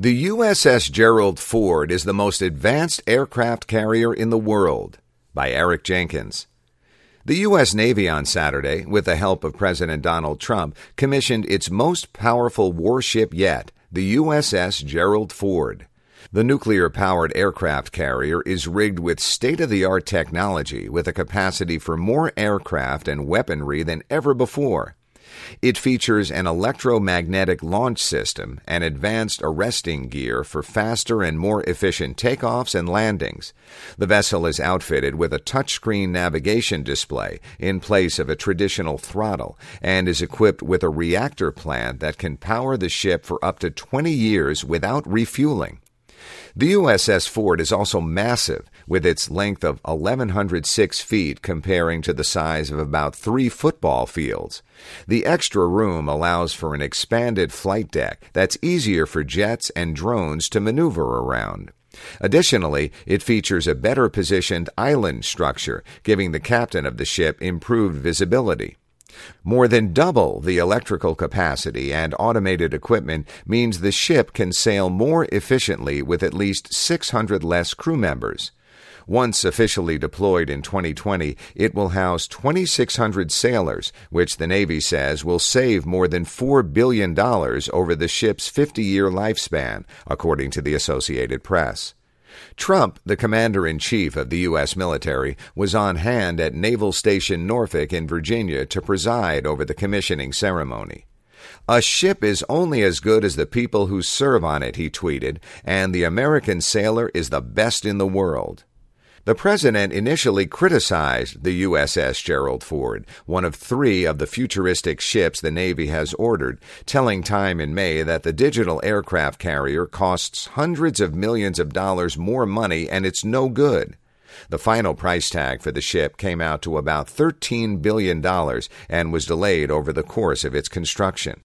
The USS Gerald Ford is the most advanced aircraft carrier in the world, by Eric Jenkins. The U.S. Navy on Saturday, with the help of President Donald Trump, commissioned its most powerful warship yet, the USS Gerald Ford. The nuclear-powered aircraft carrier is rigged with state-of-the-art technology with a capacity for more aircraft and weaponry than ever before. It features an electromagnetic launch system and advanced arresting gear for faster and more efficient takeoffs and landings. The vessel is outfitted with a touchscreen navigation display in place of a traditional throttle and is equipped with a reactor plant that can power the ship for up to 20 years without refueling. The USS Ford is also massive, with its length of 1,106 feet comparing to the size of about 3 football fields. The extra room allows for an expanded flight deck that's easier for jets and drones to maneuver around. Additionally, it features a better positioned island structure, giving the captain of the ship improved visibility. More than double the electrical capacity and automated equipment means the ship can sail more efficiently with at least 600 less crew members. Once officially deployed in 2020, it will house 2,600 sailors, which the Navy says will save more than $4 billion over the ship's 50-year lifespan, according to the Associated Press. Trump, the commander-in-chief of the U.S. military, was on hand at Naval Station Norfolk in Virginia to preside over the commissioning ceremony. "A ship is only as good as the people who serve on it," he tweeted, "and the American sailor is the best in the world." The president initially criticized the USS Gerald Ford, one of 3 of the futuristic ships the Navy has ordered, telling Time in May that the digital aircraft carrier costs hundreds of millions of dollars more money and it's no good. The final price tag for the ship came out to about $13 billion and was delayed over the course of its construction.